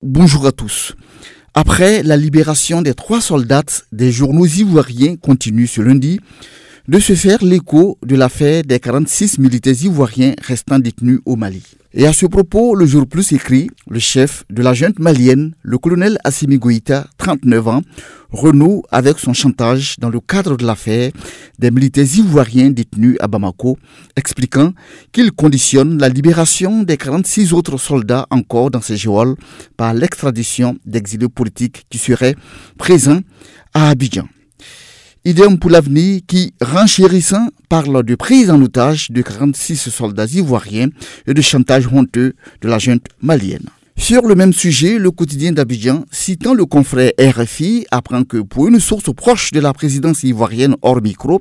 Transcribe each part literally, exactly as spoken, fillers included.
bonjour à tous. Après la libération des trois soldats, des journaux ivoiriens continuent ce lundi de se faire l'écho de l'affaire des quarante-six militaires ivoiriens restant détenus au Mali. Et à ce propos, le Jour Plus écrit, le chef de la junte malienne, le colonel Assimi Goïta, trente-neuf ans, renoue avec son chantage dans le cadre de l'affaire des militaires ivoiriens détenus à Bamako, expliquant qu'il conditionne la libération des quarante-six autres soldats encore dans ces geôles par l'extradition d'exilés politiques qui seraient présents à Abidjan. Idem pour l'avenir qui, renchérissant, parle de prise en otage de quarante-six soldats ivoiriens et de chantage honteux de la junte malienne. Sur le même sujet, le quotidien d'Abidjan, citant le confrère R F I, apprend que pour une source proche de la présidence ivoirienne hors micro,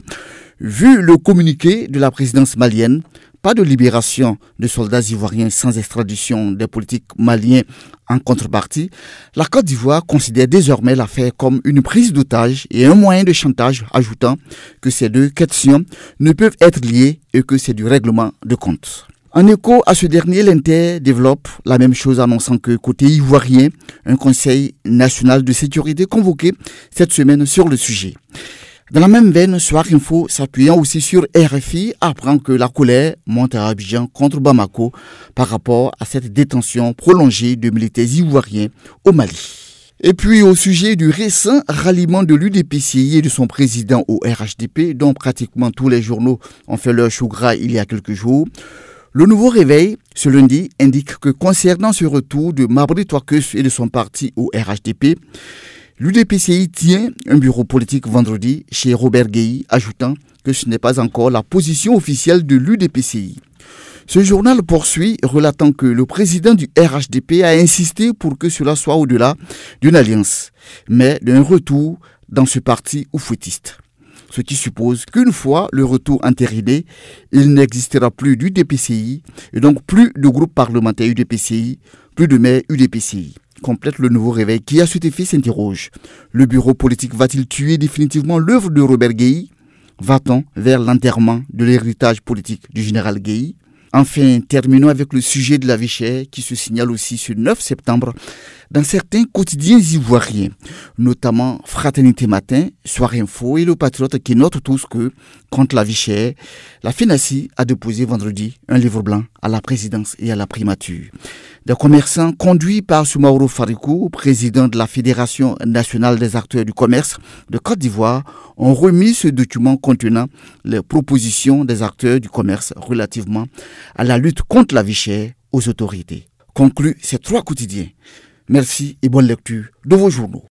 vu le communiqué de la présidence malienne, pas de libération de soldats ivoiriens sans extradition des politiques maliens en contrepartie, la Côte d'Ivoire considère désormais l'affaire comme une prise d'otage et un moyen de chantage, ajoutant que ces deux questions ne peuvent être liées et que c'est du règlement de compte. En écho à ce dernier, l'Inter développe la même chose, annonçant que côté ivoirien, un conseil national de sécurité convoqué cette semaine sur le sujet. Dans la même veine, Soir Info, s'appuyant aussi sur R F I, apprend que la colère monte à Abidjan contre Bamako par rapport à cette détention prolongée de militaires ivoiriens au Mali. Et puis au sujet du récent ralliement de l'U D P C I et de son président au R H D P, dont pratiquement tous les journaux ont fait leur chou gras il y a quelques jours, le Nouveau Réveil, ce lundi, indique que concernant ce retour de Mabry Touakeus et de son parti au R H D P, l'U D P C I tient un bureau politique vendredi chez Robert Guéhi, ajoutant que ce n'est pas encore la position officielle de l'U D P C I. Ce journal poursuit, relatant que le président du R H D P a insisté pour que cela soit au-delà d'une alliance, mais d'un retour dans ce parti oufouettiste. Ce qui suppose qu'une fois le retour entériné, il n'existera plus d'U D P C I et donc plus de groupe parlementaire U D P C I, plus de maire U D P C I. Complète le Nouveau Réveil qui, à cet effet, s'interroge. Le bureau politique va-t-il tuer définitivement l'œuvre de Robert Guéhi? Va-t-on vers l'enterrement de l'héritage politique du général Guéhi? Enfin, terminons avec le sujet de la vie chère qui se signale aussi ce neuf septembre dans certains quotidiens ivoiriens, notamment Fraternité Matin, Soir Info et Le Patriote qui notent tous que, contre la vie chère, la FENACI a déposé vendredi un livre blanc à la présidence et à la primature. Des commerçants conduits par Soumaoro Farikou, président de la Fédération nationale des acteurs du commerce de Côte d'Ivoire, ont remis ce document contenant les propositions des acteurs du commerce relativement à la lutte contre la vie chère aux autorités. Conclut ces trois quotidiens. Merci et bonne lecture de vos journaux.